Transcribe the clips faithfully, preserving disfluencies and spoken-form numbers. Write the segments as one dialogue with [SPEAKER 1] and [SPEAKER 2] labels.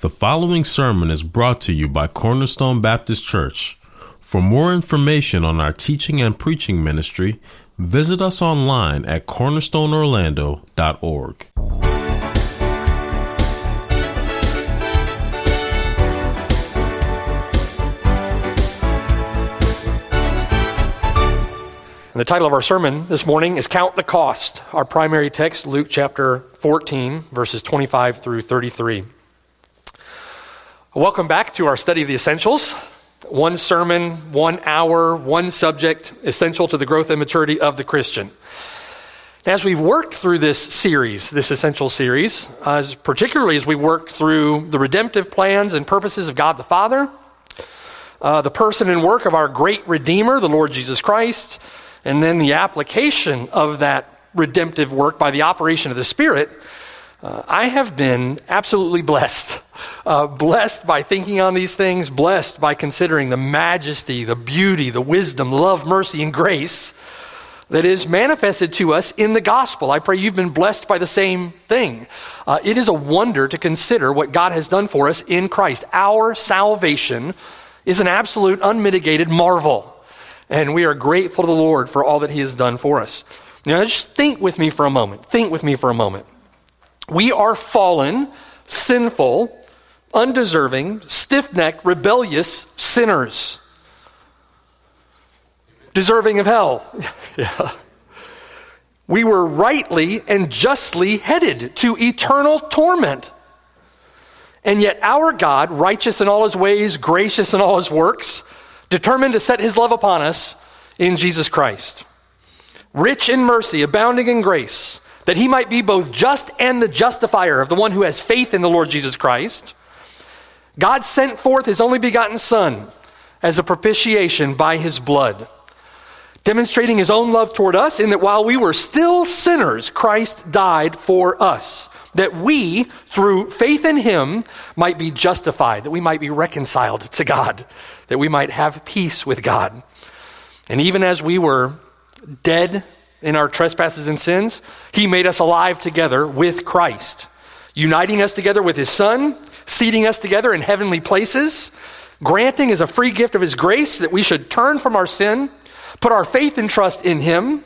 [SPEAKER 1] The following sermon is brought to you by Cornerstone Baptist Church. For more information on our teaching and preaching ministry, visit us online at cornerstone orlando dot org.
[SPEAKER 2] And the title of our sermon this morning is Count the Cost. Our primary text, Luke chapter fourteen, verses twenty-five through thirty-three. Welcome back to our study of the essentials. One sermon, one hour, one subject, essential to the growth and maturity of the Christian. As we've worked through this series, this essential series, as particularly as we worked through the redemptive plans and purposes of God the Father, uh, the person and work of our great Redeemer, the Lord Jesus Christ, and then the application of that redemptive work by the operation of the Spirit, uh, I have been absolutely blessed. Uh, blessed by thinking on these things, blessed by considering the majesty, the beauty, the wisdom, love, mercy, and grace that is manifested to us in the gospel. I pray you've been blessed by the same thing. Uh, it is a wonder to consider what God has done for us in Christ. Our salvation is an absolute, unmitigated marvel. And we are grateful to the Lord for all that he has done for us. Now, just think with me for a moment. Think with me for a moment. We are fallen, sinful, undeserving, stiff-necked, rebellious sinners. Deserving of hell. Yeah. We were rightly and justly headed to eternal torment. And yet our God, righteous in all his ways, gracious in all his works, determined to set his love upon us in Jesus Christ. Rich in mercy, abounding in grace, that he might be both just and the justifier of the one who has faith in the Lord Jesus Christ. God sent forth his only begotten Son as a propitiation by his blood, demonstrating his own love toward us in that while we were still sinners, Christ died for us, that we, through faith in him, might be justified, that we might be reconciled to God, that we might have peace with God. And even as we were dead in our trespasses and sins, he made us alive together with Christ, uniting us together with his Son, seating us together in heavenly places, granting as a free gift of his grace that we should turn from our sin, put our faith and trust in him,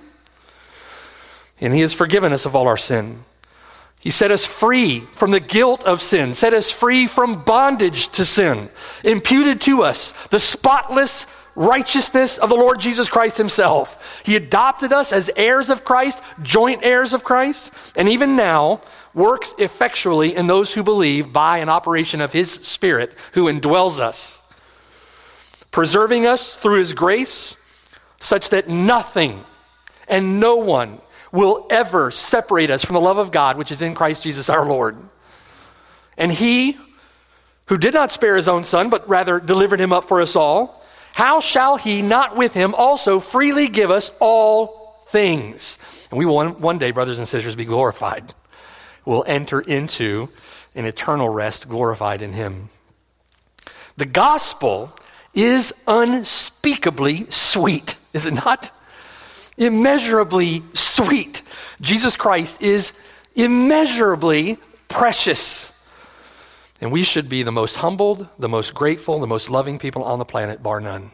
[SPEAKER 2] and he has forgiven us of all our sin. He set us free from the guilt of sin, set us free from bondage to sin, imputed to us the spotless righteousness of the Lord Jesus Christ himself. He adopted us as heirs of Christ, joint heirs of Christ, and even now works effectually in those who believe by an operation of his Spirit who indwells us, preserving us through his grace such that nothing and no one will ever separate us from the love of God which is in Christ Jesus our Lord. And he who did not spare his own Son, but rather delivered him up for us all, how shall he not with him also freely give us all things? And we will one, one day, brothers and sisters, be glorified. We'll enter into an eternal rest glorified in him. The gospel is unspeakably sweet, is it not? Immeasurably sweet. Jesus Christ is immeasurably precious. And we should be the most humbled, the most grateful, the most loving people on the planet, bar none.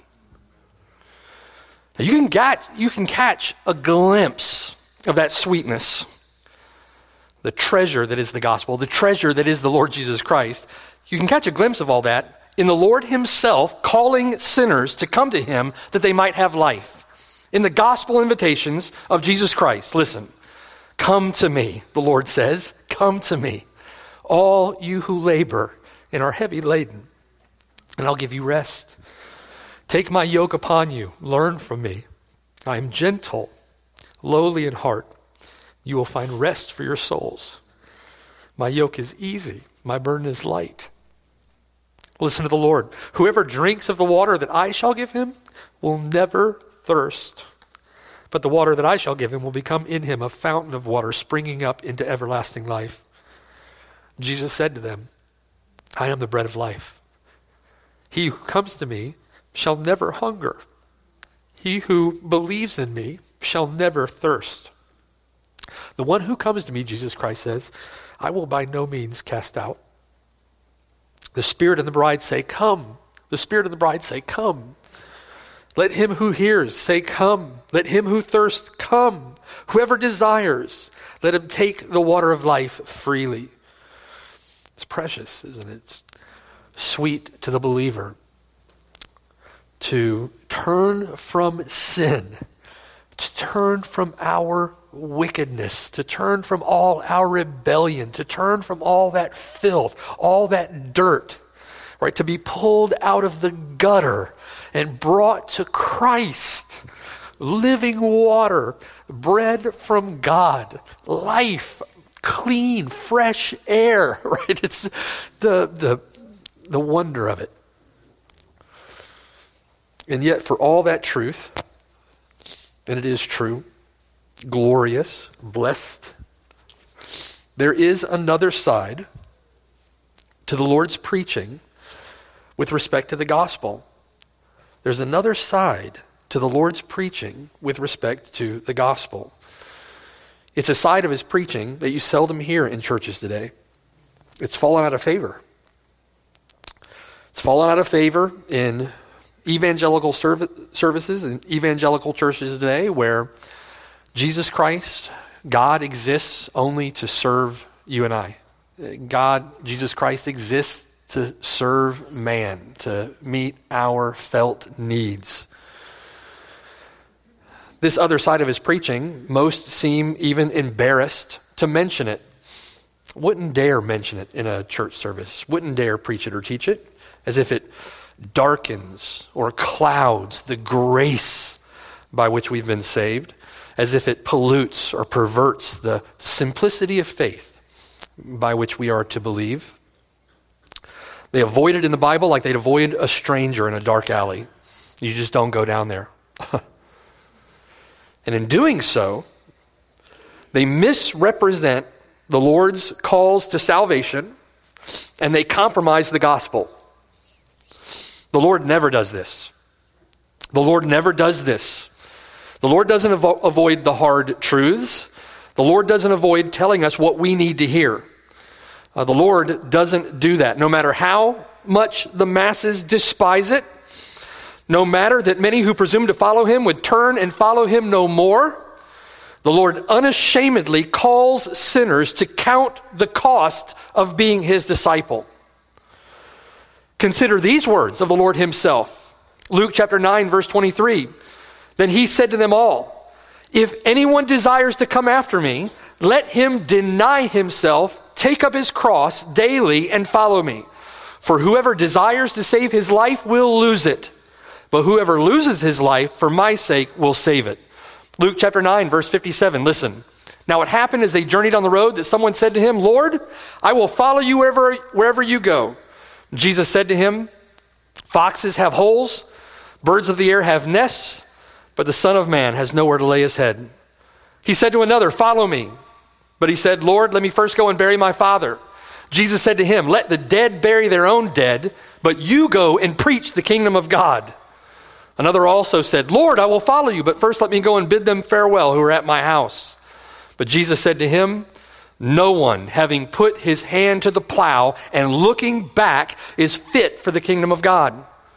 [SPEAKER 2] Now you can get, you can catch a glimpse of that sweetness, the treasure that is the gospel, the treasure that is the Lord Jesus Christ. You can catch a glimpse of all that in the Lord himself calling sinners to come to him that they might have life. In the gospel invitations of Jesus Christ, listen, come to me, the Lord says, come to me, all you who labor and are heavy laden, and I'll give you rest. Take my yoke upon you, learn from me. I am gentle, lowly in heart. You will find rest for your souls. My yoke is easy, my burden is light. Listen to the Lord. Whoever drinks of the water that I shall give him will never thirst, but the water that I shall give him will become in him a fountain of water springing up into everlasting life. Jesus said to them, I am the bread of life. He who comes to me shall never hunger. He who believes in me shall never thirst. The one who comes to me, Jesus Christ says, I will by no means cast out. The Spirit and the bride say, come. The Spirit and the bride say, come. Let him who hears say, come. Let him who thirsts come. Whoever desires, let him take the water of life freely. It's precious, isn't it? It's sweet to the believer to turn from sin, to turn from our wickedness, to turn from all our rebellion, to turn from all that filth, all that dirt, right? To be pulled out of the gutter and brought to Christ, living water, bread from God, life, clean, fresh air, right? It's the, the, the wonder of it. And yet for all that truth, and it is true, glorious, blessed, there is another side to the Lord's preaching with respect to the gospel. There's another side to the Lord's preaching with respect to the gospel. It's a side of his preaching that you seldom hear in churches today. It's fallen out of favor. It's fallen out of favor in evangelical serv- services and evangelical churches today where Jesus Christ, God exists only to serve you and I. God, Jesus Christ exists to serve man, to meet our felt needs. This other side of his preaching, most seem even embarrassed to mention it. Wouldn't dare mention it in a church service. Wouldn't dare preach it or teach it, as if it darkens or clouds the grace by which we've been saved, as if it pollutes or perverts the simplicity of faith by which we are to believe. They avoid it in the Bible like they'd avoid a stranger in a dark alley. You just don't go down there. And in doing so, they misrepresent the Lord's calls to salvation, and they compromise the gospel. The Lord never does this. The Lord never does this. The Lord doesn't avo- avoid the hard truths. The Lord doesn't avoid telling us what we need to hear. Uh, the Lord doesn't do that. No matter how much the masses despise it, no matter that many who presume to follow him would turn and follow him no more, the Lord unashamedly calls sinners to count the cost of being his disciple. Consider these words of the Lord himself. Luke chapter nine, verse twenty-three. Then he said to them all, if anyone desires to come after me, let him deny himself, take up his cross daily and follow me. For whoever desires to save his life will lose it. But whoever loses his life for my sake will save it. Luke chapter nine, verse fifty-seven, listen. Now it happened as they journeyed on the road that someone said to him, Lord, I will follow you wherever, wherever you go. Jesus said to him, foxes have holes, birds of the air have nests, but the Son of Man has nowhere to lay his head. He said to another, follow me. But he said, Lord, let me first go and bury my father. Jesus said to him, let the dead bury their own dead, but you go and preach the kingdom of God. Another also said, Lord, I will follow you, but first let me go and bid them farewell who are at my house. But Jesus said to him, no one, having put his hand to the plow and looking back, is fit for the kingdom of God.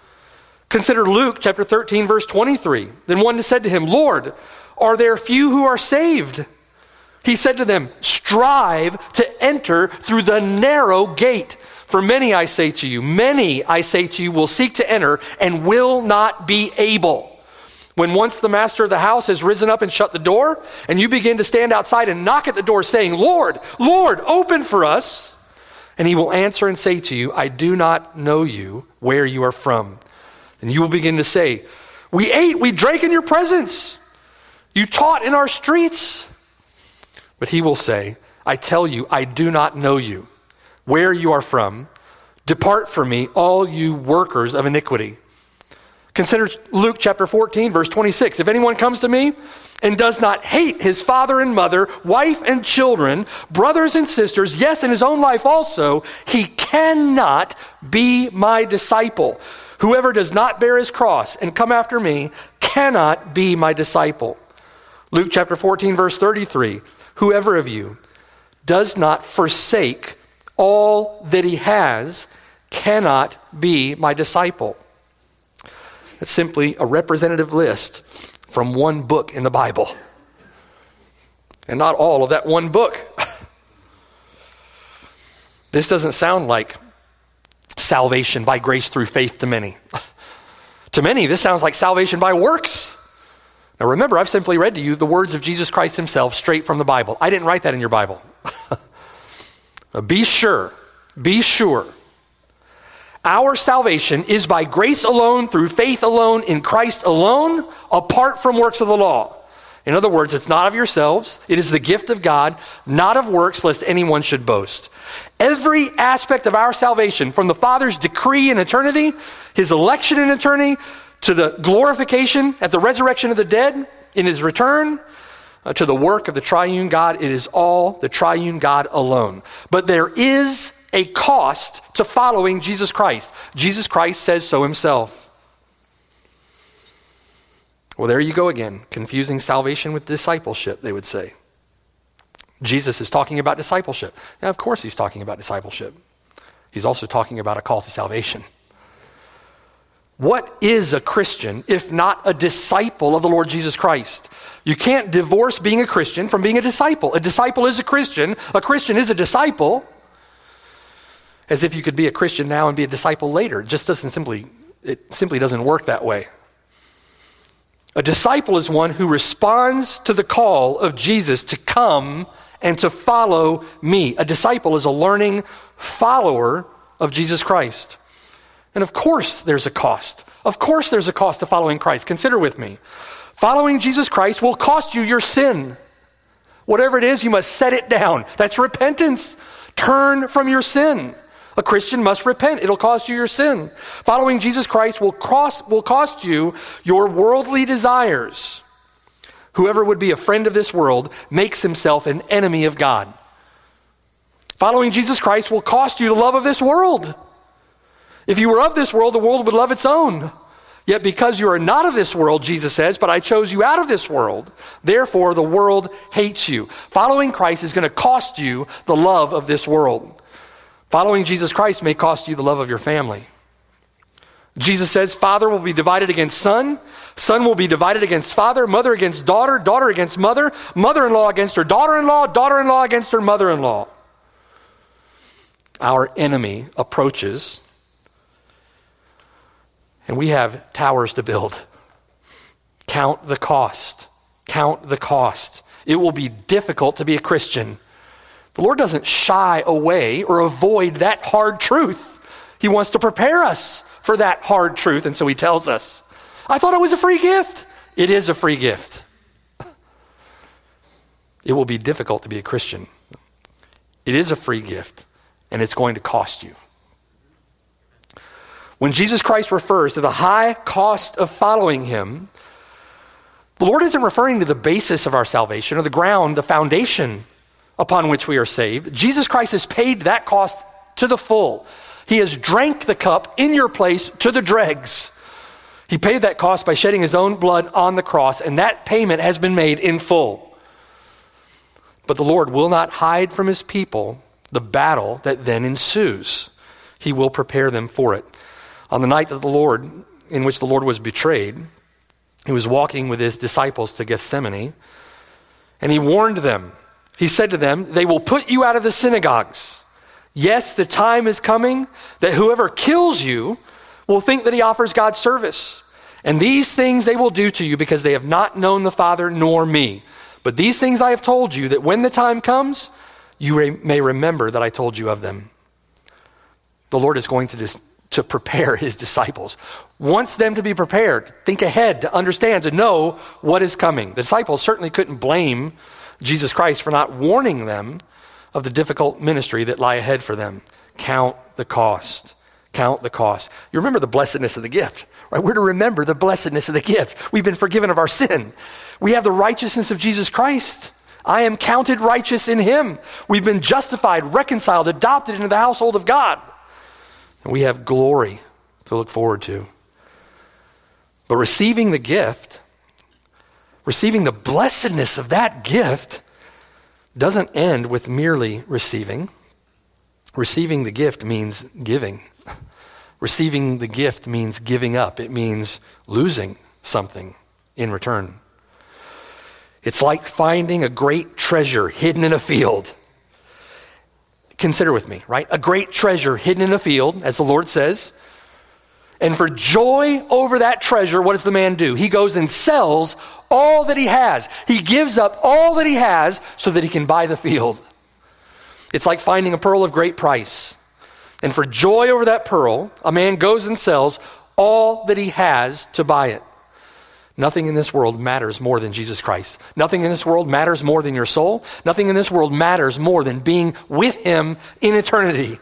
[SPEAKER 2] Consider Luke chapter thirteen, verse twenty-three. Then one said to him, Lord, are there few who are saved? He said to them, strive to enter through the narrow gate. For many, I say to you, many, I say to you, will seek to enter and will not be able. When once the master of the house has risen up and shut the door, and you begin to stand outside and knock at the door saying, Lord, Lord, open for us. And he will answer and say to you, I do not know you, where you are from. And you will begin to say, we ate, we drank in your presence. You taught in our streets. But he will say, I tell you, I do not know you, where you are from. Depart from me, all you workers of iniquity. Consider Luke chapter fourteen, verse twenty-six. If anyone comes to me and does not hate his father and mother, wife and children, brothers and sisters, yes, and his own life also, he cannot be my disciple. Whoever does not bear his cross and come after me cannot be my disciple. Luke chapter fourteen, verse thirty-three. Whoever of you does not forsake all that he has cannot be my disciple. It's simply a representative list from one book in the Bible. And not all of that one book. This doesn't sound like salvation by grace through faith to many. To many, this sounds like salvation by works. Now remember, I've simply read to you the words of Jesus Christ himself straight from the Bible. I didn't write that in your Bible. Be sure, be sure. Our salvation is by grace alone, through faith alone, in Christ alone, apart from works of the law. In other words, it's not of yourselves. It is the gift of God, not of works, lest anyone should boast. Every aspect of our salvation, from the Father's decree in eternity, his election in eternity, to the glorification at the resurrection of the dead in his return, uh, to the work of the triune God, it is all the triune God alone. But there is a cost to following Jesus Christ. Jesus Christ says so himself. Well, there you go again, confusing salvation with discipleship, they would say. Jesus is talking about discipleship. Now, of course he's talking about discipleship. He's also talking about a call to salvation. What is a Christian if not a disciple of the Lord Jesus Christ? You can't divorce being a Christian from being a disciple. A disciple is a Christian. A Christian is a disciple. As if you could be a Christian now and be a disciple later. It just doesn't simply, it simply doesn't work that way. A disciple is one who responds to the call of Jesus to come and to follow me. A disciple is a learning follower of Jesus Christ. And of course there's a cost. Of course there's a cost to following Christ. Consider with me. Following Jesus Christ will cost you your sin. Whatever it is, you must set it down. That's repentance. Turn from your sin. A Christian must repent. It'll cost you your sin. Following Jesus Christ will cost, will cost you your worldly desires. Whoever would be a friend of this world makes himself an enemy of God. Following Jesus Christ will cost you the love of this world. If you were of this world, the world would love its own. Yet because you are not of this world, Jesus says, but I chose you out of this world, therefore the world hates you. Following Christ is going to cost you the love of this world. Following Jesus Christ may cost you the love of your family. Jesus says father will be divided against son, son will be divided against father, mother against daughter, daughter against mother, mother-in-law against her daughter-in-law, daughter-in-law against her mother-in-law. Our enemy approaches, and we have towers to build. Count the cost. Count the cost. It will be difficult to be a Christian. The Lord doesn't shy away or avoid that hard truth. He wants to prepare us for that hard truth, and so he tells us, I thought it was a free gift. It is a free gift. It will be difficult to be a Christian. It is a free gift, and it's going to cost you. When Jesus Christ refers to the high cost of following him, the Lord isn't referring to the basis of our salvation or the ground, the foundation upon which we are saved. Jesus Christ has paid that cost to the full. He has drank the cup in your place to the dregs. He paid that cost by shedding his own blood on the cross, and that payment has been made in full. But the Lord will not hide from his people the battle that then ensues. He will prepare them for it. On the night that the Lord, in which the Lord was betrayed, he was walking with his disciples to Gethsemane, and he warned them. He said to them, they will put you out of the synagogues. Yes, the time is coming that whoever kills you will think that he offers God service. And these things they will do to you because they have not known the Father nor me. But these things I have told you, that when the time comes, you may remember that I told you of them. The Lord is going to, dis- to prepare his disciples. Wants them to be prepared, think ahead, to understand, to know what is coming. The disciples certainly couldn't blame Jesus Christ for not warning them of the difficult ministry that lie ahead for them. Count the cost. Count the cost. You remember the blessedness of the gift, right? We're to remember the blessedness of the gift. We've been forgiven of our sin. We have the righteousness of Jesus Christ. I am counted righteous in him. We've been justified, reconciled, adopted into the household of God. And we have glory to look forward to. But receiving the gift, receiving the blessedness of that gift, doesn't end with merely receiving. Receiving the gift means giving. Receiving the gift means giving up. It means losing something in return. It's like finding a great treasure hidden in a field. Consider with me, right? A great treasure hidden in a field, as the Lord says. And for joy over that treasure, what does the man do? He goes and sells all that he has. He gives up all that he has so that he can buy the field. It's like finding a pearl of great price. And for joy over that pearl, a man goes and sells all that he has to buy it. Nothing in this world matters more than Jesus Christ. Nothing in this world matters more than your soul. Nothing in this world matters more than being with him in eternity.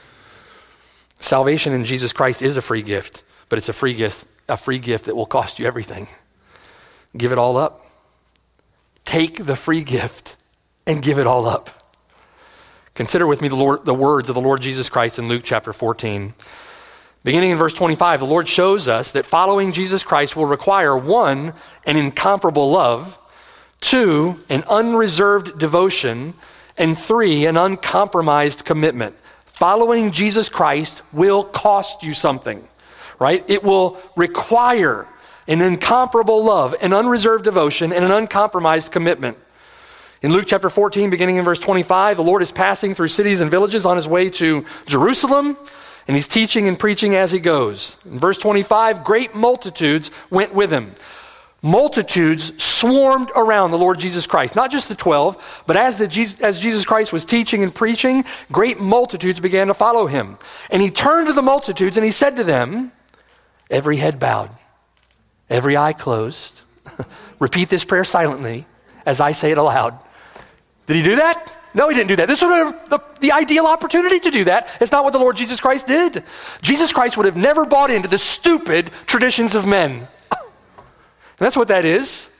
[SPEAKER 2] Salvation in Jesus Christ is a free gift, but it's a free gift, a free gift that will cost you everything. Give it all up. Take the free gift and give it all up. Consider with me the, Lord, the words of the Lord Jesus Christ in Luke chapter fourteen. Beginning in verse twenty-five, the Lord shows us that following Jesus Christ will require, one, an incomparable love, two, an unreserved devotion, and three, an uncompromised commitment. Following Jesus Christ will cost you something, right? It will require an incomparable love, an unreserved devotion, and an uncompromised commitment. In Luke chapter fourteen, beginning in verse twenty-five, the Lord is passing through cities and villages on his way to Jerusalem, and he's teaching and preaching as he goes. In verse twenty-five, great multitudes went with him. Multitudes swarmed around the Lord Jesus Christ. Not just the twelve, but as, the Jesus, as Jesus Christ was teaching and preaching, great multitudes began to follow him. And he turned to the multitudes and he said to them, every head bowed, every eye closed. Repeat this prayer silently as I say it aloud. Did he do that? No, he didn't do that. This was the, the ideal opportunity to do that. It's not what the Lord Jesus Christ did. Jesus Christ would have never bought into the stupid traditions of men. And that's what that is.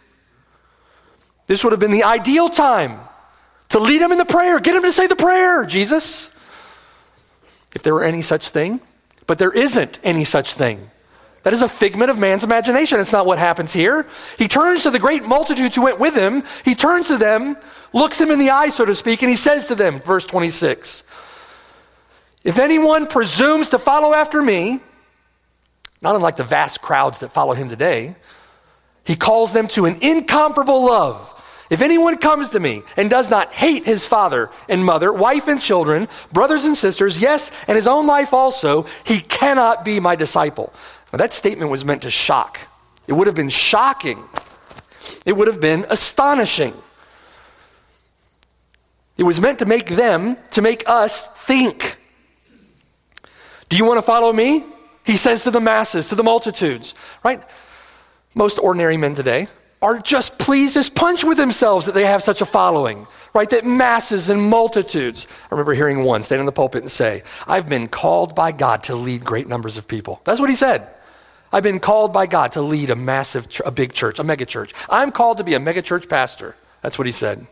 [SPEAKER 2] This would have been the ideal time to lead him in the prayer. Get him to say the prayer, Jesus. If there were any such thing. But there isn't any such thing. That is a figment of man's imagination. It's not what happens here. He turns to the great multitudes who went with him. He turns to them, looks them in the eye, so to speak, and he says to them, verse twenty-six, if anyone presumes to follow after me, not unlike the vast crowds that follow him today, he calls them to an incomparable love. If anyone comes to me and does not hate his father and mother, wife and children, brothers and sisters, yes, and his own life also, he cannot be my disciple. Now, that statement was meant to shock. It would have been shocking. It would have been astonishing. It was meant to make them, to make us think. Do you want to follow me? He says to the masses, to the multitudes, right? Most ordinary men today are just pleased as punch with themselves that they have such a following, right? That masses and multitudes. I remember hearing one stand in the pulpit and say, I've been called by God to lead great numbers of people. That's what he said. I've been called by God to lead a massive, a big church, a mega church. I'm called to be a mega church pastor. That's what he said.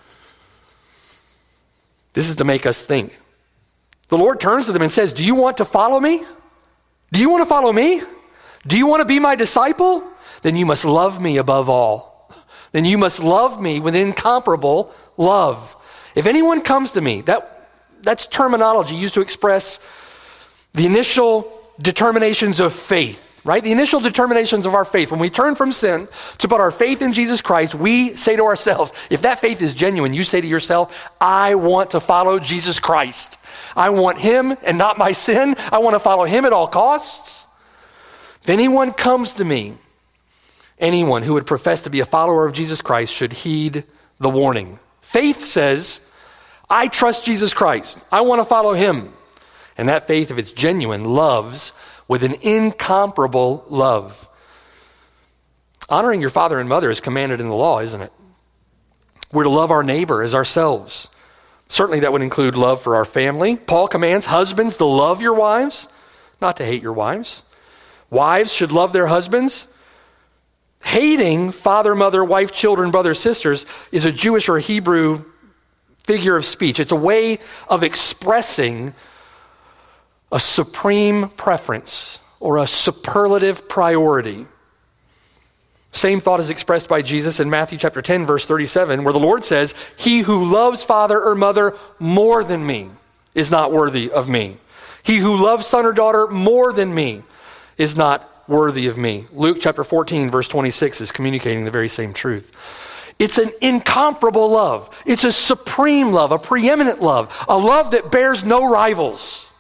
[SPEAKER 2] This is to make us think. The Lord turns to them and says, do you want to follow me? Do you want to follow me? Do you want to be my disciple? Then you must love me above all. Then you must love me with incomparable love. If anyone comes to me, that, that's terminology used to express the initial determinations of faith. Right? The initial determinations of our faith. When we turn from sin to put our faith in Jesus Christ, we say to ourselves, if that faith is genuine, you say to yourself, I want to follow Jesus Christ. I want him and not my sin. I want to follow him at all costs. If anyone comes to me, anyone who would profess to be a follower of Jesus Christ should heed the warning. Faith says, I trust Jesus Christ. I want to follow him. And that faith, if it's genuine, loves with an incomparable love. Honoring your father and mother is commanded in the law, isn't it? We're to love our neighbor as ourselves. Certainly that would include love for our family. Paul commands husbands to love your wives, not to hate your wives. Wives should love their husbands. Hating father, mother, wife, children, brothers, sisters is a Jewish or Hebrew figure of speech. It's a way of expressing a supreme preference or a superlative priority. Same thought is expressed by Jesus in Matthew chapter ten, verse thirty-seven, where the Lord says, he who loves father or mother more than me is not worthy of me. He who loves son or daughter more than me is not worthy of me. Luke chapter fourteen, verse twenty-six is communicating the very same truth. It's an incomparable love. It's a supreme love, a preeminent love, a love that bears no rivals.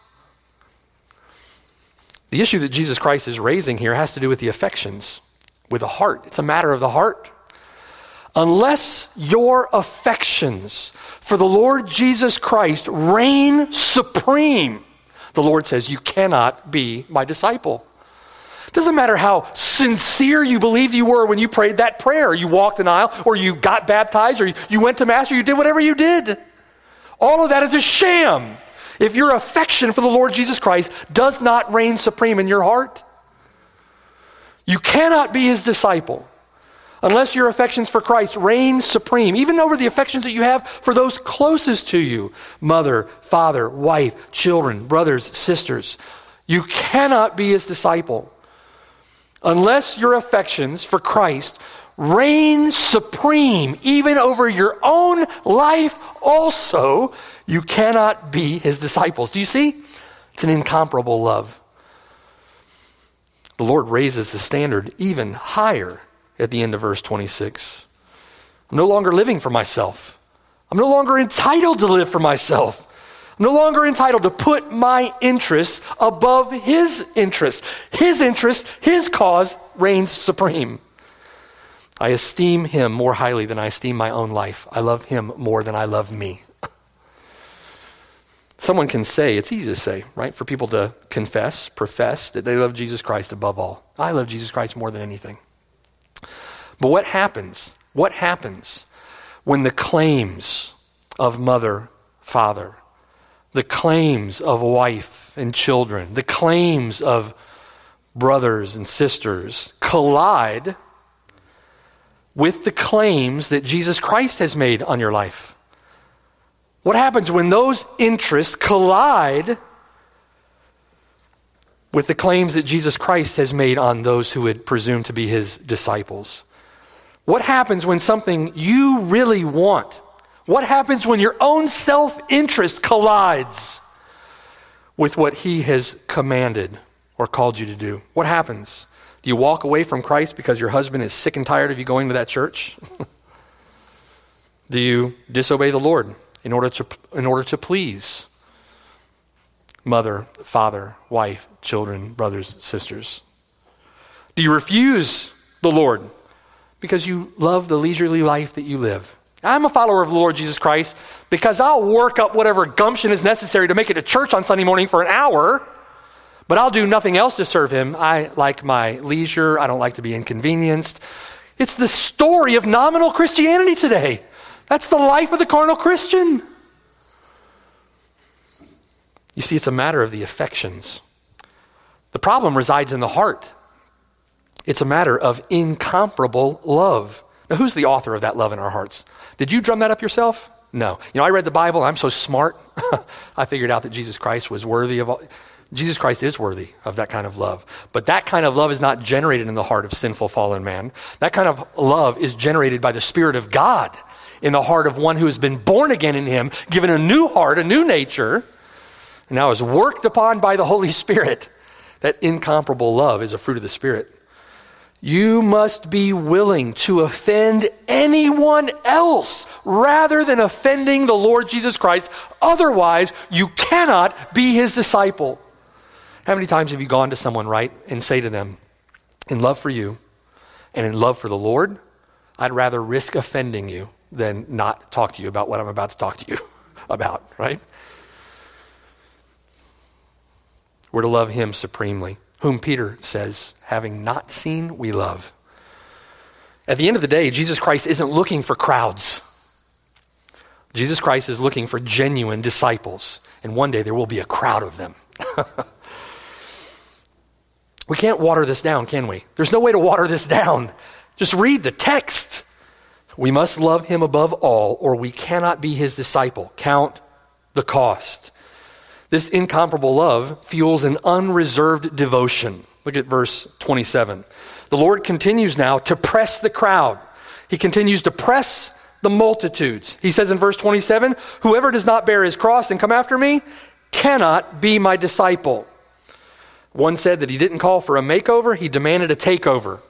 [SPEAKER 2] The issue that Jesus Christ is raising here has to do with the affections, with the heart. It's a matter of the heart. Unless your affections for the Lord Jesus Christ reign supreme, the Lord says, you cannot be my disciple. It doesn't matter how sincere you believe you were when you prayed that prayer, or you walked an aisle, or you got baptized, or you went to Mass, or you did whatever you did. All of that is a sham if your affection for the Lord Jesus Christ does not reign supreme in your heart. You cannot be his disciple unless your affections for Christ reign supreme, even over the affections that you have for those closest to you, mother, father, wife, children, brothers, sisters. You cannot be his disciple unless your affections for Christ reign supreme, even over your own life also. You cannot be his disciples. Do you see? It's an incomparable love. The Lord raises the standard even higher at the end of verse twenty-six. I'm no longer living for myself. I'm no longer entitled to live for myself. I'm no longer entitled to put my interests above his interests. His interest, his cause reigns supreme. I esteem him more highly than I esteem my own life. I love him more than I love me. Someone can say, it's easy to say, right? For people to confess, profess that they love Jesus Christ above all. I love Jesus Christ more than anything. But what happens? What happens when the claims of mother, father, the claims of wife and children, the claims of brothers and sisters collide with the claims that Jesus Christ has made on your life? What happens when those interests collide with the claims that Jesus Christ has made on those who would presume to be his disciples? What happens when something you really want, what happens when your own self-interest collides with what he has commanded or called you to do? What happens? Do you walk away from Christ because your husband is sick and tired of you going to that church? Do you disobey the Lord in order to in order to please mother, father, wife, children, brothers, sisters? Do you refuse the Lord because you love the leisurely life that you live? I'm a follower of the Lord Jesus Christ because I'll work up whatever gumption is necessary to make it to church on Sunday morning for an hour, but I'll do nothing else to serve him. I like my leisure. I don't like to be inconvenienced. It's the story of nominal Christianity today. That's the life of the carnal Christian. You see, it's a matter of the affections. The problem resides in the heart. It's a matter of incomparable love. Now, who's the author of that love in our hearts? Did you drum that up yourself? No. You know, I read the Bible. I'm so smart. I figured out that Jesus Christ was worthy of all. Jesus Christ is worthy of that kind of love. But that kind of love is not generated in the heart of sinful, fallen man. That kind of love is generated by the Spirit of God in the heart of one who has been born again in him, given a new heart, a new nature, and now is worked upon by the Holy Spirit. That incomparable love is a fruit of the Spirit. You must be willing to offend anyone else rather than offending the Lord Jesus Christ. Otherwise, you cannot be his disciple. How many times have you gone to someone, right, and say to them, in love for you and in love for the Lord, I'd rather risk offending you than not talk to you about what I'm about to talk to you about, right? We're to love him supremely, whom Peter says, having not seen, we love. At the end of the day, Jesus Christ isn't looking for crowds. Jesus Christ is looking for genuine disciples. And one day there will be a crowd of them. We can't water this down, can we? There's no way to water this down. Just read the text. We must love him above all, or we cannot be his disciple. Count the cost. This incomparable love fuels an unreserved devotion. Look at verse twenty-seven. The Lord continues now to press the crowd. He continues to press the multitudes. He says in verse twenty-seven, whoever does not bear his cross and come after me cannot be my disciple. One said that he didn't call for a makeover, he demanded a takeover.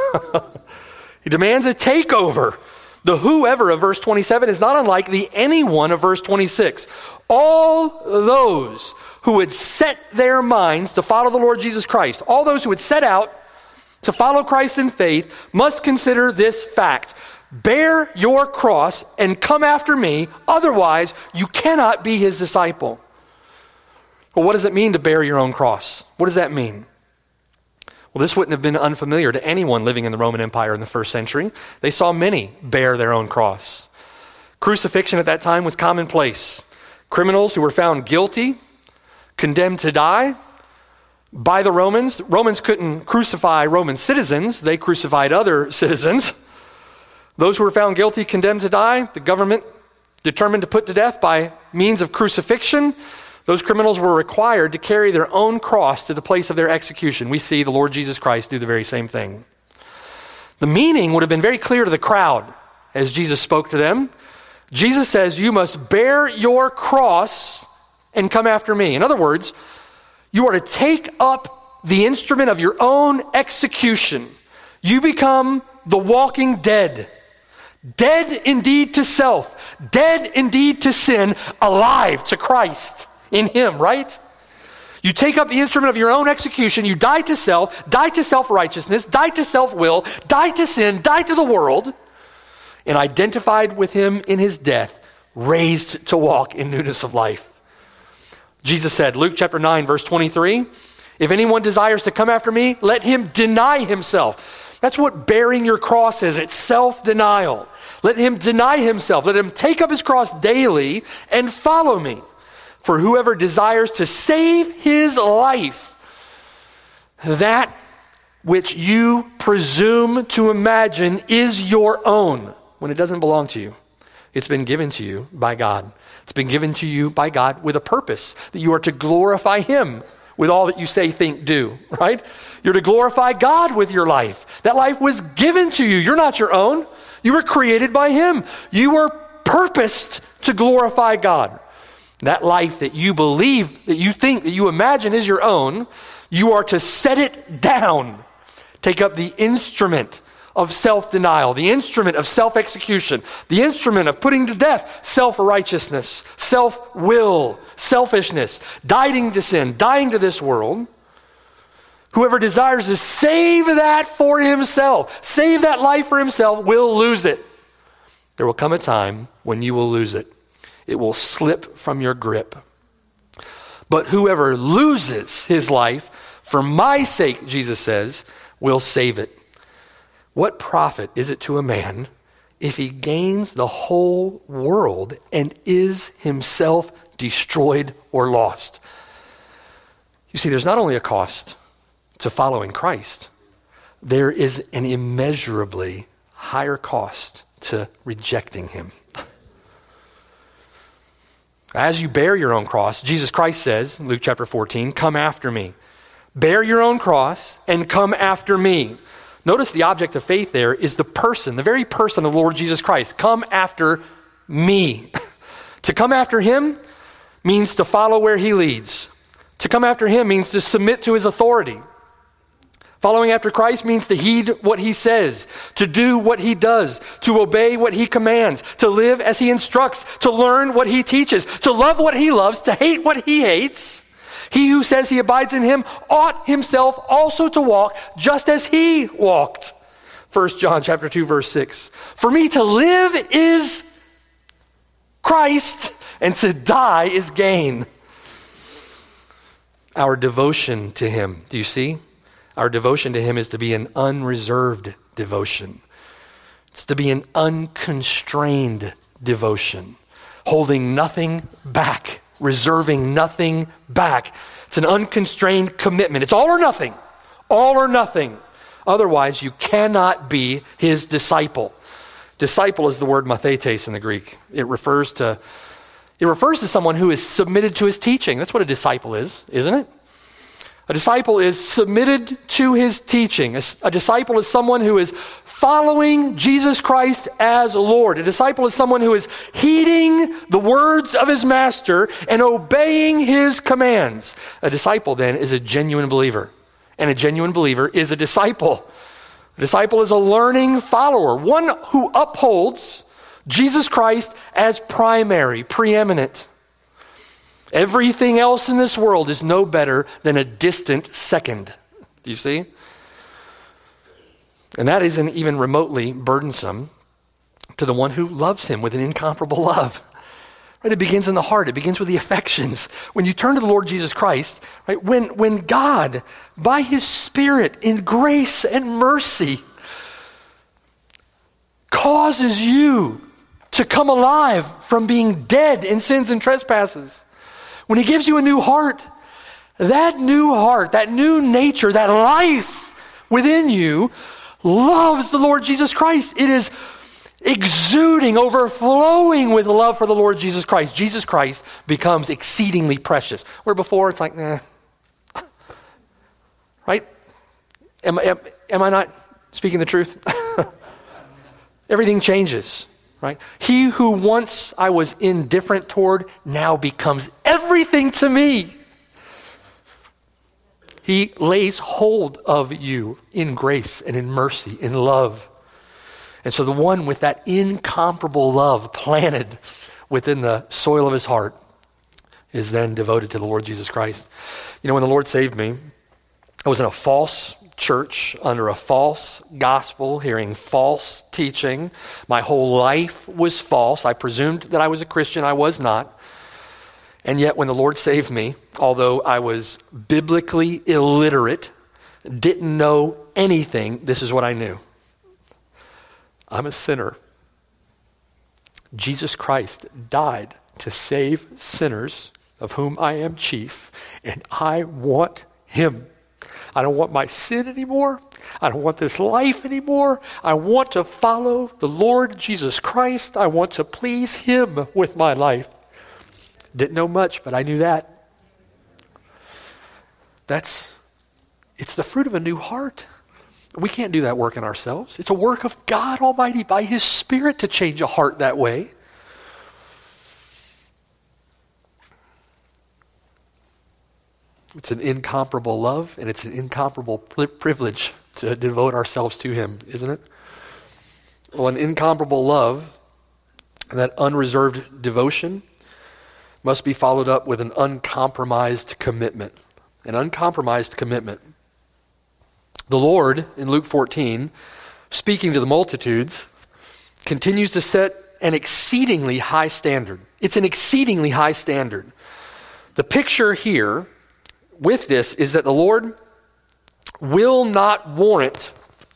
[SPEAKER 2] He demands a takeover. The whoever of verse twenty-seven is not unlike the anyone of verse twenty-six. All those who would set their minds to follow the Lord Jesus Christ, all those who would set out to follow Christ in faith, must consider this fact. Bear your cross and come after me, otherwise you cannot be his disciple. Well, what does it mean to bear your own cross? What does that mean? Well, this wouldn't have been unfamiliar to anyone living in the Roman Empire in the first century. They saw many bear their own cross. Crucifixion at that time was commonplace. Criminals who were found guilty, condemned to die by the Romans. Romans couldn't crucify Roman citizens. They crucified other citizens. Those who were found guilty, condemned to die, the government determined to put to death by means of crucifixion. Those criminals were required to carry their own cross to the place of their execution. We see the Lord Jesus Christ do the very same thing. The meaning would have been very clear to the crowd as Jesus spoke to them. Jesus says, you must bear your cross and come after me. In other words, you are to take up the instrument of your own execution. You become the walking dead. Dead indeed to self, dead indeed to sin, alive to Christ. In him, right? You take up the instrument of your own execution, you die to self, die to self-righteousness, die to self-will, die to sin, die to the world, and identified with him in his death, raised to walk in newness of life. Jesus said, Luke chapter nine, verse twenty-three, if anyone desires to come after me, let him deny himself. That's what bearing your cross is. It's self-denial. Let him deny himself. Let him take up his cross daily and follow me. For whoever desires to save his life, that which you presume to imagine is your own, when it doesn't belong to you. It's been given to you by God. It's been given to you by God with a purpose, that you are to glorify him with all that you say, think, do, right? You're to glorify God with your life. That life was given to you. You're not your own. You were created by him. You were purposed to glorify God. That life that you believe, that you think, that you imagine is your own, you are to set it down. Take up the instrument of self-denial, the instrument of self-execution, the instrument of putting to death self-righteousness, self-will, selfishness, dying to sin, dying to this world. Whoever desires to save that for himself, save that life for himself, will lose it. There will come a time when you will lose it. It will slip from your grip. But whoever loses his life for my sake, Jesus says, will save it. What profit is it to a man if he gains the whole world and is himself destroyed or lost? You see, there's not only a cost to following Christ, there is an immeasurably higher cost to rejecting him. As you bear your own cross, Jesus Christ says, in Luke chapter fourteen, come after me. Bear your own cross and come after me. Notice the object of faith there is the person, the very person of the Lord Jesus Christ. Come after me. To come after him means to follow where he leads. To come after him means to submit to his authority. Following after Christ means to heed what he says, to do what he does, to obey what he commands, to live as he instructs, to learn what he teaches, to love what he loves, to hate what he hates. He who says he abides in him ought himself also to walk just as he walked. First John chapter two, verse six. For me to live is Christ, and to die is gain. Our devotion to him, do you see? Our devotion to him is to be an unreserved devotion. It's to be an unconstrained devotion, holding nothing back, reserving nothing back. It's an unconstrained commitment. It's all or nothing, all or nothing. Otherwise, you cannot be his disciple. Disciple is the word mathetes in the Greek. It refers to, it refers to someone who is submitted to his teaching. That's what a disciple is, isn't it? A disciple is submitted to his teaching. A, a disciple is someone who is following Jesus Christ as Lord. A disciple is someone who is heeding the words of his master and obeying his commands. A disciple then is a genuine believer. And a genuine believer is a disciple. A disciple is a learning follower, one who upholds Jesus Christ as primary, preeminent. Everything else in this world is no better than a distant second. Do you see? And that isn't even remotely burdensome to the one who loves him with an incomparable love. Right? It begins in the heart. It begins with the affections. When you turn to the Lord Jesus Christ, right? When, when God, by his Spirit, in grace and mercy, causes you to come alive from being dead in sins and trespasses, when he gives you a new heart, that new heart, that new nature, that life within you loves the Lord Jesus Christ. It is exuding, overflowing with love for the Lord Jesus Christ. Jesus Christ becomes exceedingly precious. Where before it's like, nah. Right? Am, am, am I not speaking the truth? Everything changes. Right? He who once I was indifferent toward now becomes everything to me. He lays hold of you in grace and in mercy, in love. And so the one with that incomparable love planted within the soil of his heart is then devoted to the Lord Jesus Christ. You know, when the Lord saved me, I was in a false church under a false gospel, hearing false teaching. My whole life was false. I presumed that I was a Christian. I was not. And yet when the Lord saved me, although I was biblically illiterate, didn't know anything, this is what I knew. I'm a sinner. Jesus Christ died to save sinners, of whom I am chief, and I want him. I don't want my sin anymore. I don't want this life anymore. I want to follow the Lord Jesus Christ. I want to please him with my life. Didn't know much, but I knew that. That's, it's the fruit of a new heart. We can't do that work in ourselves. It's a work of God Almighty by his Spirit to change a heart that way. It's an incomparable love, and it's an incomparable privilege to devote ourselves to him, isn't it? Well, an incomparable love, that unreserved devotion, must be followed up with an uncompromised commitment. An uncompromised commitment. The Lord, in Luke fourteen, speaking to the multitudes, continues to set an exceedingly high standard. It's an exceedingly high standard. The picture here with this is that the Lord will not warrant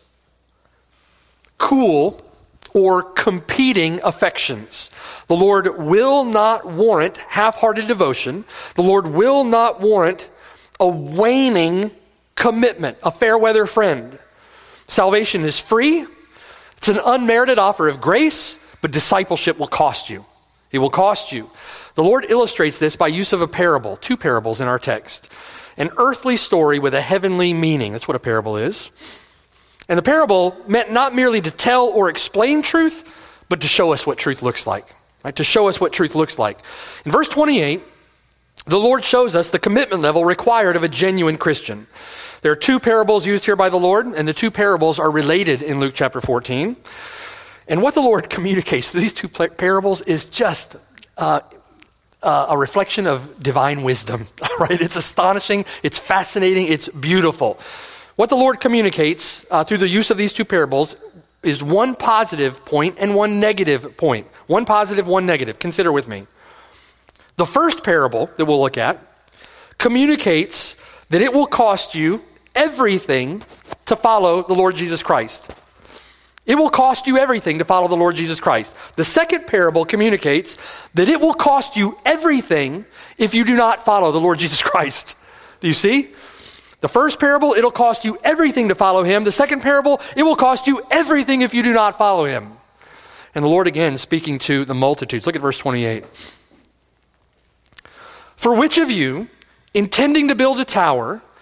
[SPEAKER 2] cool or competing affections. The Lord will not warrant half-hearted devotion. The Lord will not warrant a waning commitment, a fair weather friend. Salvation is free. It's an unmerited offer of grace, but discipleship will cost you. It will cost you. The Lord illustrates this by use of a parable, two parables in our text. An earthly story with a heavenly meaning. That's what a parable is. And the parable meant not merely to tell or explain truth, but to show us what truth looks like. Right? To show us what truth looks like. In verse twenty-eight, the Lord shows us the commitment level required of a genuine Christian. There are two parables used here by the Lord, and the two parables are related in Luke chapter fourteen. And what the Lord communicates through these two parables is just uh, uh, a reflection of divine wisdom. Right? It's astonishing, it's fascinating, it's beautiful. What the Lord communicates uh, through the use of these two parables is one positive point and one negative point. One positive, one negative. Consider with me. The first parable that we'll look at communicates that it will cost you everything to follow the Lord Jesus Christ. It will cost you everything to follow the Lord Jesus Christ. The second parable communicates that it will cost you everything if you do not follow the Lord Jesus Christ. Do you see? The first parable, it'll cost you everything to follow him. The second parable, it will cost you everything if you do not follow him. And the Lord again speaking to the multitudes. Look at verse twenty-eight. For which of you, intending to build a tower,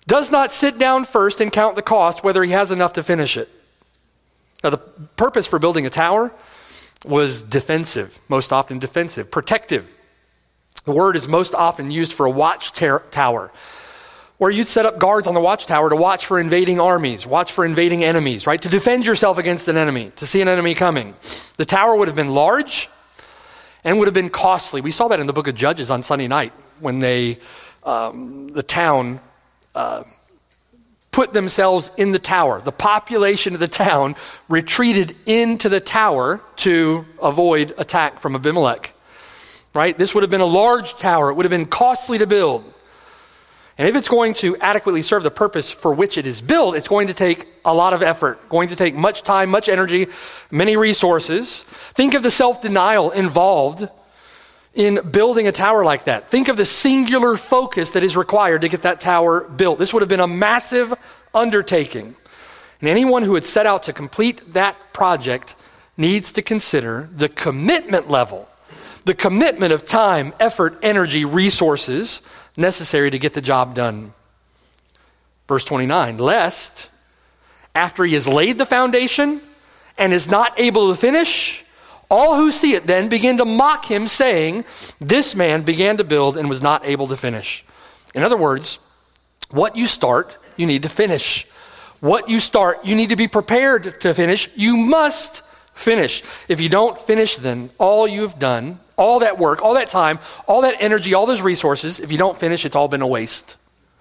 [SPEAKER 2] does not sit down first and count the cost, whether he has enough to finish it. Now, the purpose for building a tower was defensive, most often defensive, protective. The word is most often used for a watch ter- tower, where you'd set up guards on the watchtower to watch for invading armies, watch for invading enemies, right? To defend yourself against an enemy, to see an enemy coming. The tower would have been large and would have been costly. We saw that in the book of Judges on Sunday night when they, um, the town uh, put themselves in the tower. The population of the town retreated into the tower to avoid attack from Abimelech, right? This would have been a large tower. It would have been costly to build. And if it's going to adequately serve the purpose for which it is built, it's going to take a lot of effort, going to take much time, much energy, many resources. Think of the self-denial involved in building a tower like that. Think of the singular focus that is required to get that tower built. This would have been a massive undertaking. And anyone who had set out to complete that project needs to consider the commitment level, the commitment of time, effort, energy, resources necessary to get the job done. Verse twenty-nine, lest after he has laid the foundation and is not able to finish, all who see it then begin to mock him, saying, this man began to build and was not able to finish. In other words, what you start, you need to finish. What you start, you need to be prepared to finish. You must finish. If you don't finish, then all you've done, all that work, all that time, all that energy, all those resources, if you don't finish, it's all been a waste.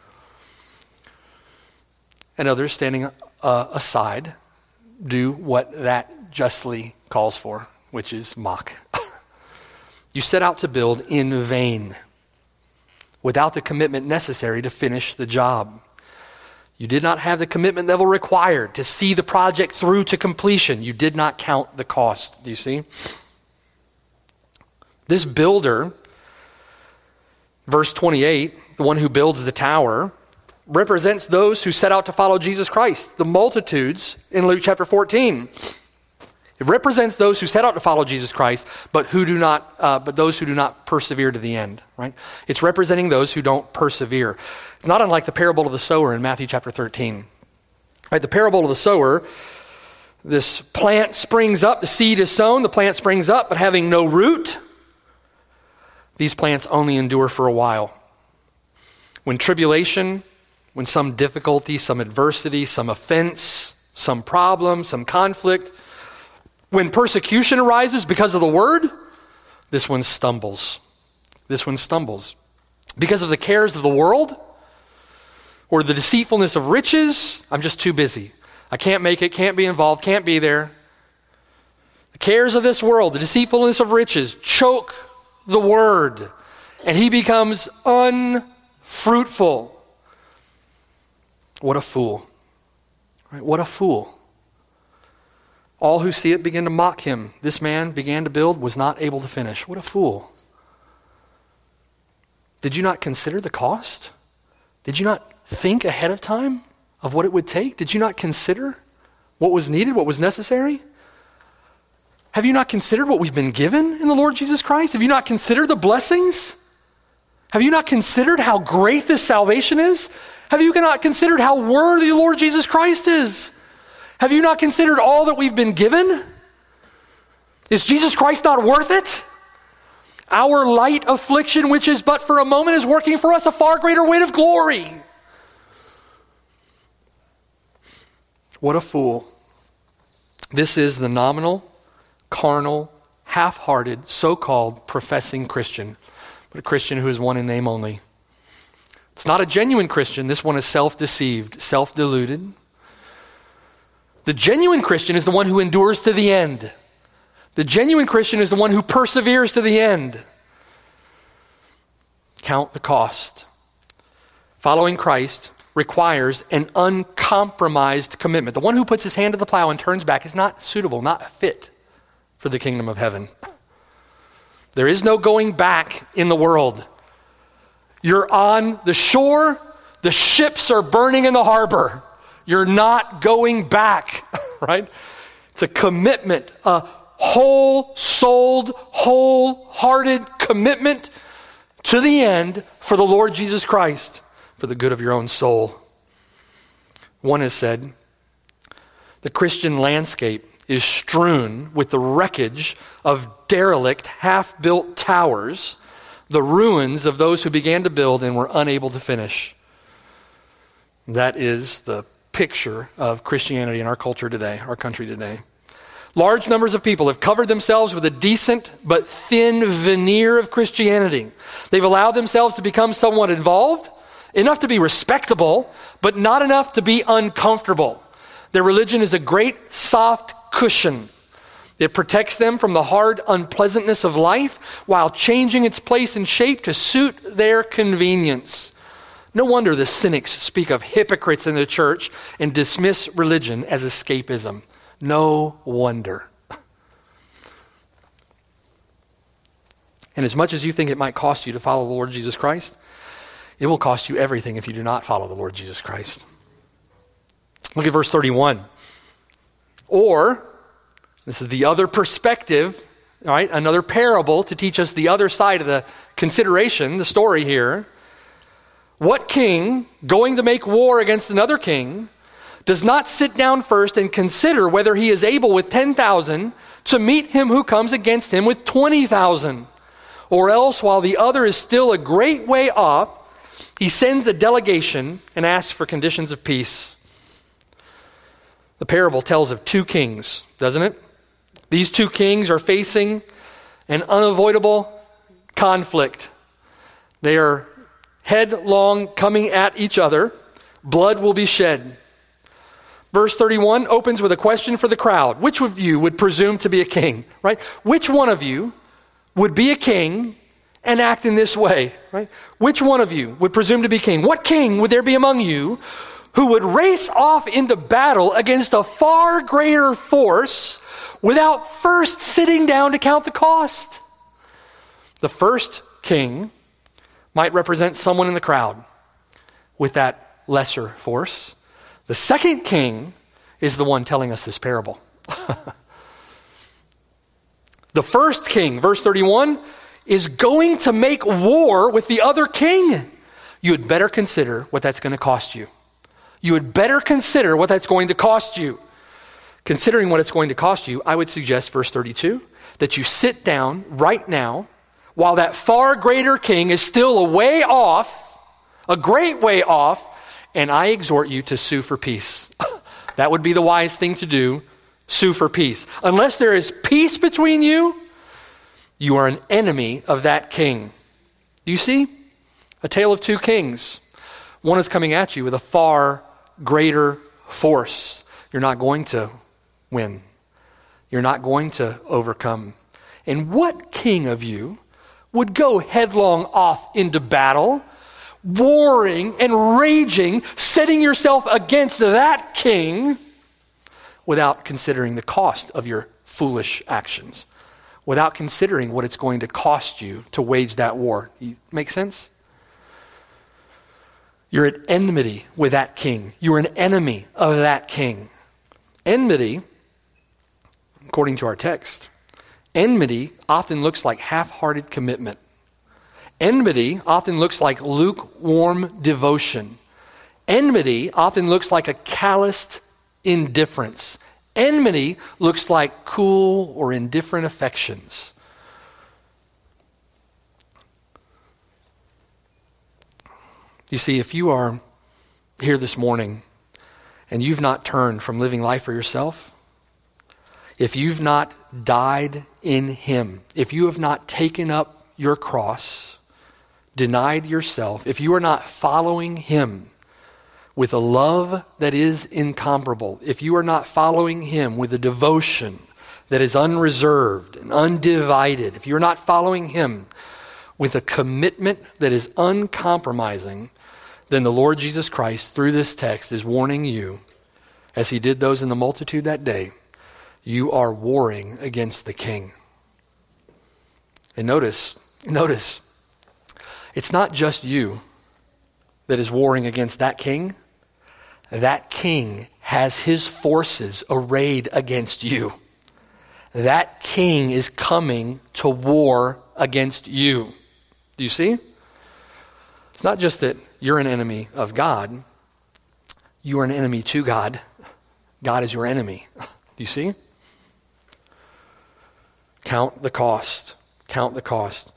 [SPEAKER 2] And others standing uh, aside do what that justly calls for, which is mock. You set out to build in vain without the commitment necessary to finish the job. You did not have the commitment level required to see the project through to completion. You did not count the cost. Do you see? This builder, verse twenty-eight, the one who builds the tower, represents those who set out to follow Jesus Christ, the multitudes in Luke chapter fourteen. It represents those who set out to follow Jesus Christ, but who do not, uh, but those who do not persevere to the end. Right? It's representing those who don't persevere. It's not unlike the parable of the sower in Matthew chapter thirteen. Right? The parable of the sower. This plant springs up. The seed is sown. The plant springs up, but having no root. These plants only endure for a while. When tribulation, when some difficulty, some adversity, some offense, some problem, some conflict, when persecution arises because of the word, this one stumbles. This one stumbles. Because of the cares of the world or the deceitfulness of riches, I'm just too busy. I can't make it, can't be involved, can't be there. The cares of this world, the deceitfulness of riches, choke the word, and he becomes unfruitful. What a fool. Right? What a fool. All who see it begin to mock him. This man began to build, was not able to finish. What a fool. Did you not consider the cost? Did you not think ahead of time of what it would take? Did you not consider what was needed, what was necessary? Have you not considered what we've been given in the Lord Jesus Christ? Have you not considered the blessings? Have you not considered how great this salvation is? Have you not considered how worthy the Lord Jesus Christ is? Have you not considered all that we've been given? Is Jesus Christ not worth it? Our light affliction, which is but for a moment, is working for us a far greater weight of glory. What a fool. This is the nominal, carnal, half-hearted, so-called professing Christian, but a Christian who is one in name only. It's not a genuine Christian. This one is self-deceived, self-deluded. The genuine Christian is the one who endures to the end. The genuine Christian is the one who perseveres to the end. Count the cost. Following Christ requires an uncompromised commitment. The one who puts his hand to the plow and turns back is not suitable, not fit for the kingdom of heaven. There is no going back in the world. You're on the shore, the ships are burning in the harbor. You're not going back, right? It's a commitment, a whole-souled, wholehearted commitment to the end for the Lord Jesus Christ, for the good of your own soul. One has said, the Christian landscape is strewn with the wreckage of derelict, half-built towers, the ruins of those who began to build and were unable to finish. That is the picture of Christianity in our culture today, our country today. Large numbers of people have covered themselves with a decent but thin veneer of Christianity. They've allowed themselves to become somewhat involved, enough to be respectable, but not enough to be uncomfortable. Their religion is a great soft cushion. It protects them from the hard unpleasantness of life while changing its place and shape to suit their convenience. No wonder the cynics speak of hypocrites in the church and dismiss religion as escapism. No wonder. And as much as you think it might cost you to follow the Lord Jesus Christ, it will cost you everything if you do not follow the Lord Jesus Christ. Look at verse thirty-one. Or, this is the other perspective, all right, another parable to teach us the other side of the consideration, the story here. What king, going to make war against another king, does not sit down first and consider whether he is able with ten thousand to meet him who comes against him with twenty thousand? Or else, while the other is still a great way off, he sends a delegation and asks for conditions of peace. The parable tells of two kings, doesn't it? These two kings are facing an unavoidable conflict. They are headlong coming at each other. Blood will be shed. Verse thirty-one opens with a question for the crowd. Which of you would presume to be a king, right? Which one of you would be a king and act in this way, right? Which one of you would presume to be king? What king would there be among you who would race off into battle against a far greater force without first sitting down to count the cost? The first king might represent someone in the crowd with that lesser force. The second king is the one telling us this parable. The first king, verse thirty-one, is going to make war with the other king. You had better consider what that's going to cost you. You had better consider what that's going to cost you. Considering what it's going to cost you, I would suggest, verse thirty-two, that you sit down right now while that far greater king is still a way off, a great way off, and I exhort you to sue for peace. That would be the wise thing to do, sue for peace. Unless there is peace between you, you are an enemy of that king. Do you see? A tale of two kings. One is coming at you with a far greater force. You're not going to win. You're not going to overcome. And what king of you would go headlong off into battle, warring and raging, setting yourself against that king without considering the cost of your foolish actions, without considering what it's going to cost you to wage that war? Make sense? You're at enmity with that king. You're an enemy of that king. Enmity, according to our text, enmity often looks like half-hearted commitment. Enmity often looks like lukewarm devotion. Enmity often looks like a calloused indifference. Enmity looks like cool or indifferent affections. You see, if you are here this morning and you've not turned from living life for yourself, if you've not died in Him, if you have not taken up your cross, denied yourself, if you are not following Him with a love that is incomparable, if you are not following Him with a devotion that is unreserved and undivided, if you're not following Him with a commitment that is uncompromising, then the Lord Jesus Christ, through this text, is warning you, as He did those in the multitude that day, you are warring against the King. And notice, notice, it's not just you that is warring against that king. That king has his forces arrayed against you. That king is coming to war against you. Do you see? It's not just that you're an enemy of God. you are an enemy to God. God is your enemy. Do you see? Count the cost. Count the cost.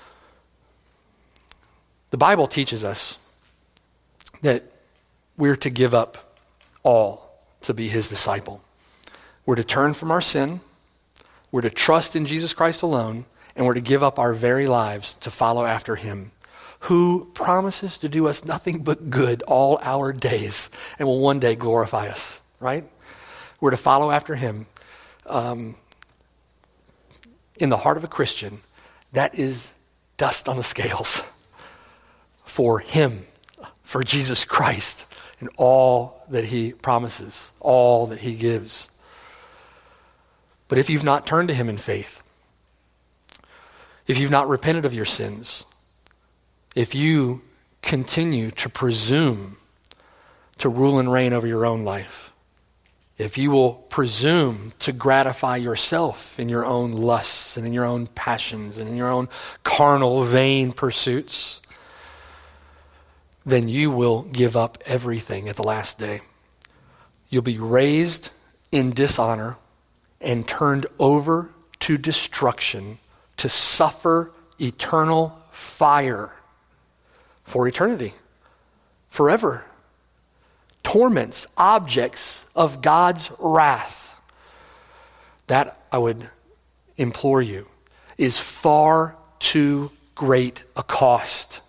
[SPEAKER 2] The Bible teaches us that we're to give up all to be his disciple. We're to turn from our sin. We're to trust in Jesus Christ alone. And we're to give up our very lives to follow after him, who promises to do us nothing but good all our days and will one day glorify us, right? We're to follow after him. Um, in the heart of a Christian, that is dust on the scales for him, for Jesus Christ, and all that he promises, all that he gives. But if you've not turned to him in faith, if you've not repented of your sins, if you continue to presume to rule and reign over your own life, if you will presume to gratify yourself in your own lusts and in your own passions and in your own carnal, vain pursuits, then you will give up everything at the last day. You'll be raised in dishonor and turned over to destruction to suffer eternal fire for eternity, forever. Torments, objects of God's wrath. That, I would implore you, is far too great a cost.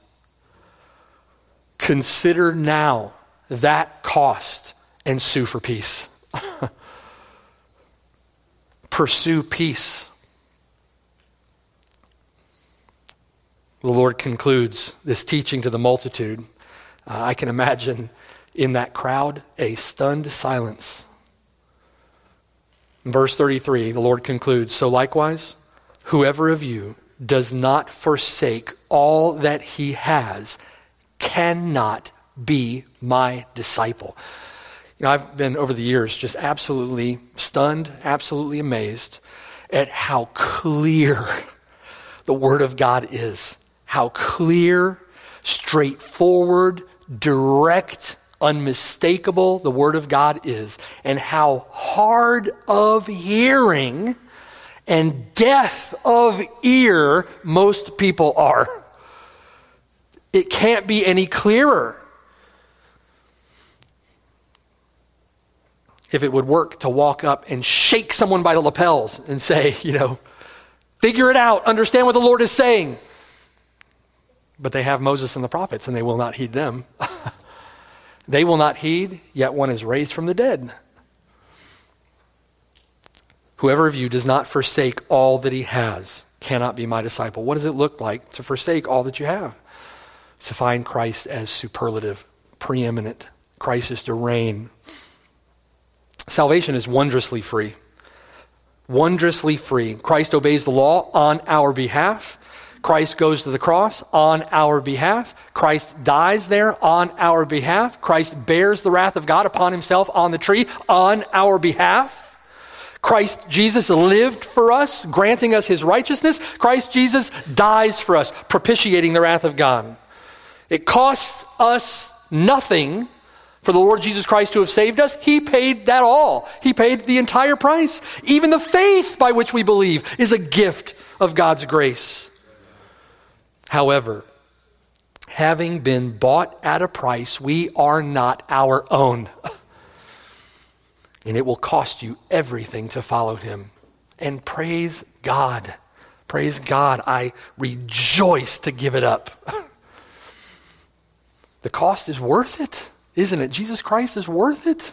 [SPEAKER 2] Consider now that cost and sue for peace. Pursue peace. The Lord concludes this teaching to the multitude. Uh, I can imagine in that crowd a stunned silence. In verse thirty-three, the Lord concludes, so likewise, whoever of you does not forsake all that he has cannot be my disciple. You know, I've been over the years just absolutely stunned, absolutely amazed at how clear the Word of God is. How clear, straightforward, direct, unmistakable the Word of God is, and how hard of hearing and deaf of ear most people are. It can't be any clearer. If it would work to walk up and shake someone by the lapels and say, you know, figure it out, understand what the Lord is saying. But they have Moses and the prophets, and they will not heed them. They will not heed, yet one is raised from the dead. Whoever of you does not forsake all that he has cannot be my disciple. What does it look like to forsake all that you have? It's to find Christ as superlative, preeminent. Christ is to reign. Salvation is wondrously free. Wondrously free. Christ obeys the law on our behalf. Christ goes to the cross on our behalf. Christ dies there on our behalf. Christ bears the wrath of God upon himself on the tree on our behalf. Christ Jesus lived for us, granting us his righteousness. Christ Jesus dies for us, propitiating the wrath of God. It costs us nothing for the Lord Jesus Christ to have saved us. He paid that all. He paid the entire price. Even the faith by which we believe is a gift of God's grace. However, having been bought at a price, we are not our own. And it will cost you everything to follow him. And praise God. Praise God. I rejoice to give it up. The cost is worth it, isn't it? Jesus Christ is worth it.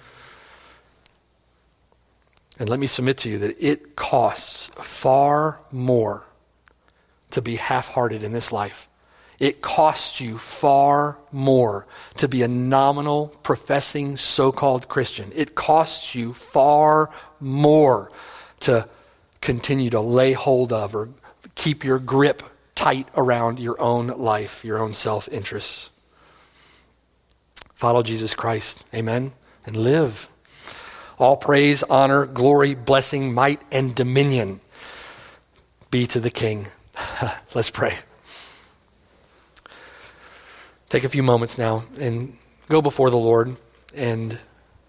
[SPEAKER 2] And let me submit to you that it costs far more to be half-hearted in this life. It costs you far more to be a nominal, professing, so-called Christian. It costs you far more to continue to lay hold of or keep your grip tight around your own life, your own self-interests. Follow Jesus Christ, amen, and live. All praise, honor, glory, blessing, might, and dominion be to the King. Let's pray. Take a few moments now and go before the Lord and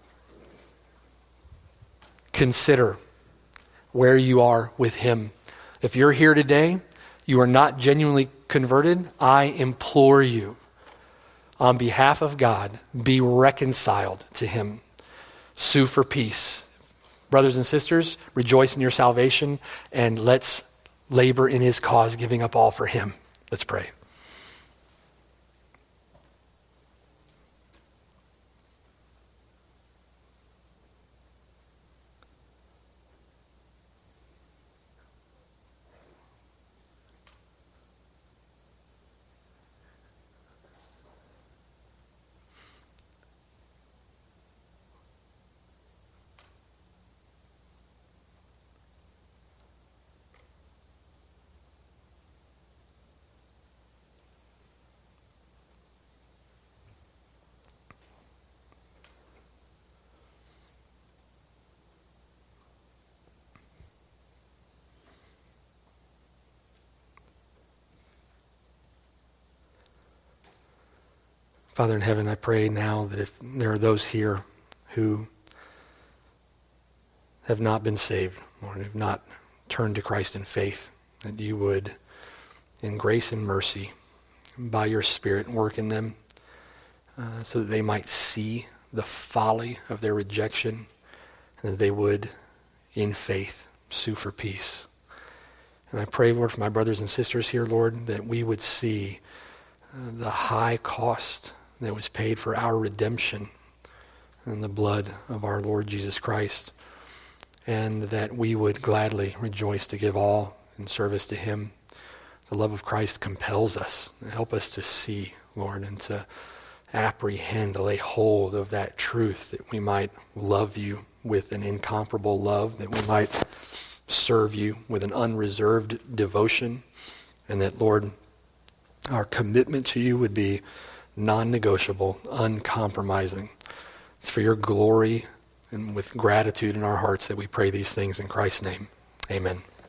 [SPEAKER 2] consider where you are with him. If you're here today, you are not genuinely converted, I implore you, on behalf of God, be reconciled to him. Sue for peace. Brothers and sisters, rejoice in your salvation, and let's labor in his cause, giving up all for him. Let's pray. Father in heaven, I pray now that if there are those here who have not been saved or have not turned to Christ in faith, that you would, in grace and mercy, by your Spirit, work in them uh, so that they might see the folly of their rejection, and that they would, in faith, sue for peace. And I pray, Lord, for my brothers and sisters here, Lord, that we would see uh, the high cost that was paid for our redemption in the blood of our Lord Jesus Christ, and that we would gladly rejoice to give all in service to him. The love of Christ compels us. Help us to see, Lord, and to apprehend, to lay hold of that truth, that we might love you with an incomparable love, that we might serve you with an unreserved devotion, and that, Lord, our commitment to you would be non-negotiable, uncompromising. It's for your glory and with gratitude in our hearts that we pray these things in Christ's name. Amen.